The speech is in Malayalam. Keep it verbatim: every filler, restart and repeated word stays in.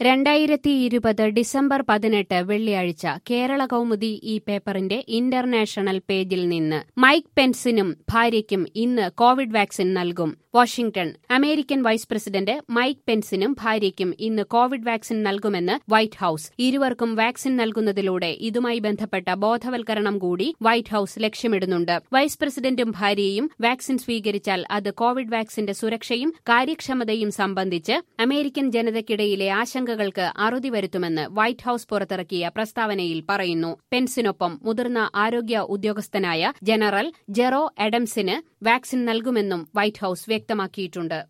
രണ്ടായിരത്തി ഇരുപത് ഡിസംബർ പതിനെട്ട് വെള്ളിയാഴ്ച കേരള കൗമുദി ഈ പേപ്പറിന്റെ ഇന്റർനാഷണൽ പേജിൽ നിന്ന് മൈക്ക് പെൻസിനും ഭാര്യയ്ക്കും ഇന്ന് കോവിഡ് വാക്സിൻ നൽകും. Washington. American vice president Mike പെൻസിനും ഭാര്യയ്ക്കും ഇന്ന് കോവിഡ് വാക്സിൻ നൽകുമെന്ന് വൈറ്റ് ഹൌസ്. ഇരുവർക്കും വാക്സിൻ നൽകുന്നതിലൂടെ ഇതുമായി ബന്ധപ്പെട്ട ബോധവൽക്കരണം കൂടി വൈറ്റ് ഹൌസ് ലക്ഷ്യമിടുന്നുണ്ട്. വൈസ് പ്രസിഡന്റും ഭാര്യയും വാക്സിൻ സ്വീകരിച്ചാൽ അത് കോവിഡ് വാക്സിന്റെ സുരക്ഷയും കാര്യക്ഷമതയും സംബന്ധിച്ച് അമേരിക്കൻ ജനതയ്ക്കിടയിലെ ആശങ്കകൾക്ക് അറുതി വരുത്തുമെന്ന് വൈറ്റ് ഹൌസ് പുറത്തിറക്കിയ പ്രസ്താവനയിൽ പറയുന്നു. പെൻസിനൊപ്പം മുതിർന്ന ആരോഗ്യ ഉദ്യോഗസ്ഥനായ ജനറൽ ജെറോ അഡംസിന് വാക്സിൻ നൽകുമെന്നും വൈറ്റ് ഹൌസ് വ്യക്തമാക്കിയിട്ടുണ്ട്.